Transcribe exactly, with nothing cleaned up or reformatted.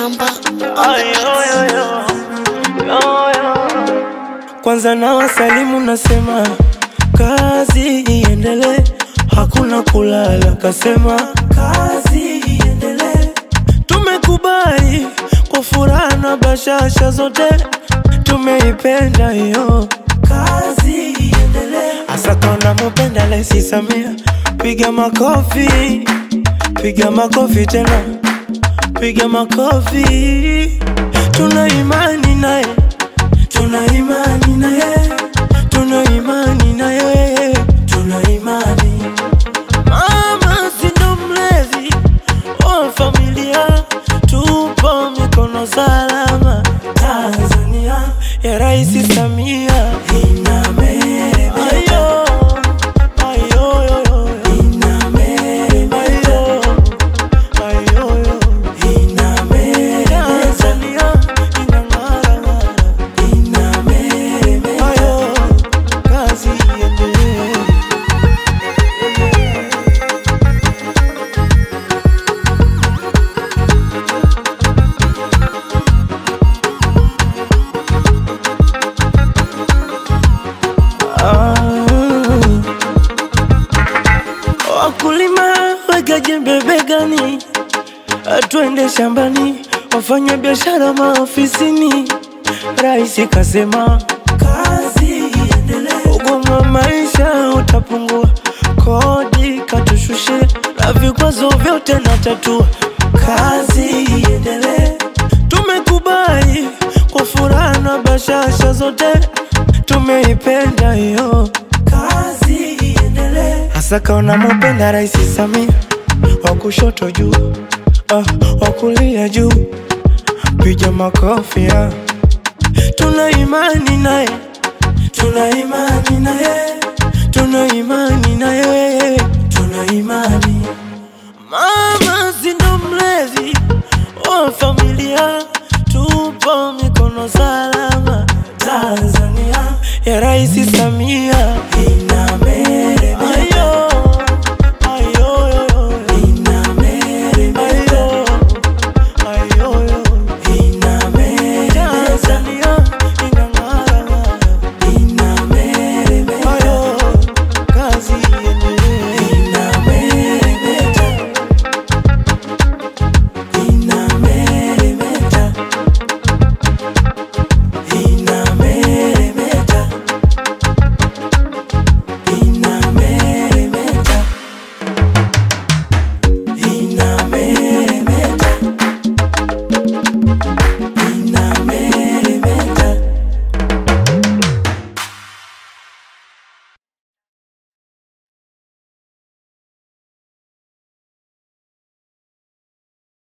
Mamba. Kwanza na wasalimu nasema kazi iendelee, hakuna kulala, kasema kazi iendelee. Tumekubali kwa furaha na bashasha zote, tumeipenda hiyo kazi iendelee. Asa kona mpenda Laisi Samia, piga makofi, piga makofi tena, piga makofi. Tuna imani naye, tuna imani naye, tuna imani naye, tuna imani. Mama sindo mlezi wa familia, tupo mikono salama. Tanzania ya Raisi Samia inabeba, ayo, ayo, ayo, inabeba, ayo, ayo, inabeba. Tanzania inang'ara ng'ara, inabeba, ayo, kazi iendelee. Wakulima weka jembe begani, twende shambani, wafanya biashara maofisini. Raisi kasema kazi iendelee, ugumu wa maisha utapungua, kodi katushushe, na vikwazo vyote natatua. Kazi iendelee, tumekubali kwa furaha na bashasha zote, tumeipenda hiyo kazi iendelee. Hasa kaona mpenda Raisi Samia, wakushoto juu, uh, wakulia juu, piga makofi ya. Tuna imani naye, tuna imani naye, tuna imani naye, tuna imani. Mama sindo mlezi wa familia, tupo mikono salama. Tanzania ya Raisi Samia